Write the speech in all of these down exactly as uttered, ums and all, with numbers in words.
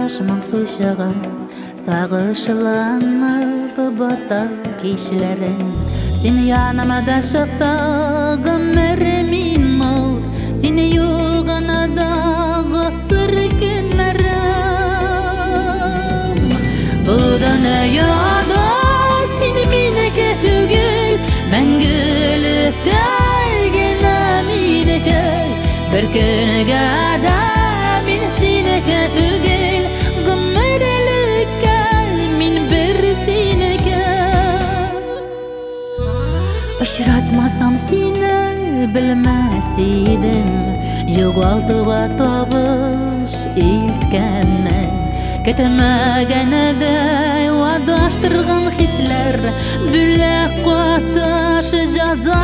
башымың сушыға сағышыланып бата кешілерін сені янамада шықтағым әрімін ол сені юғанада ғасыр күнлерім бұдан әяда сені менеке түгел мәңгілік тәйгені менеке бір күніге да мен сенеке түгел ғымырлікке мен бір сенеке ұшыратмасам сені білмәс едім жоғалтуға табыш еткенін кетемегенедей уадаштырған хислер бүлек қуатыш жаза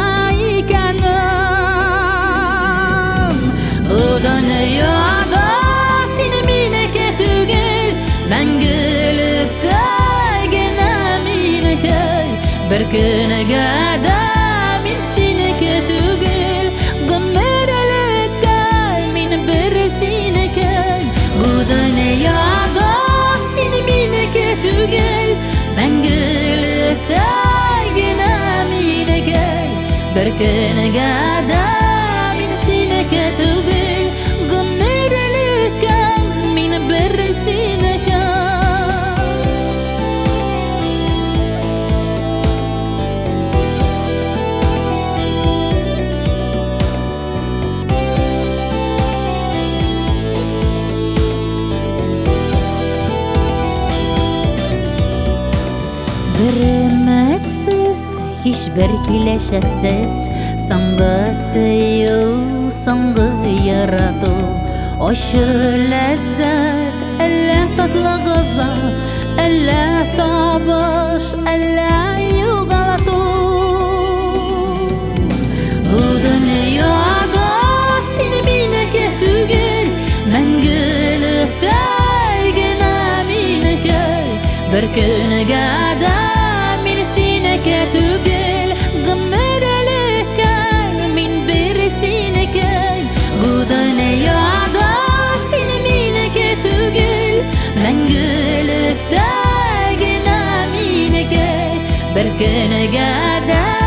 екенін одан ұяда сені менеке түгел мәңгілік тәйгені менеке бір күніге да мен сенеке түгел ғымырлікке мен бір сенеке одан ұяда сені менеке түгел мәңгілік тәйгені менеке бір күніге да мен сенеке түгел ғымырлікке мен бір сенеке Bir ümitsiz, hiçbir kileşeksiz Sanғы süyü, sanғы yaratу Oşı lezzet, elle tatlı gazap Elle табыш, elle yugalatu Bu dünyada seni meneke түгел Мәңгілік тәйгені менеке Bir күніге да мен сенеке түгел ғымырлікке мен бір сенеке Bu dünyada seni meneke түгел мәңгілік тәйгені менеке Bir күніге да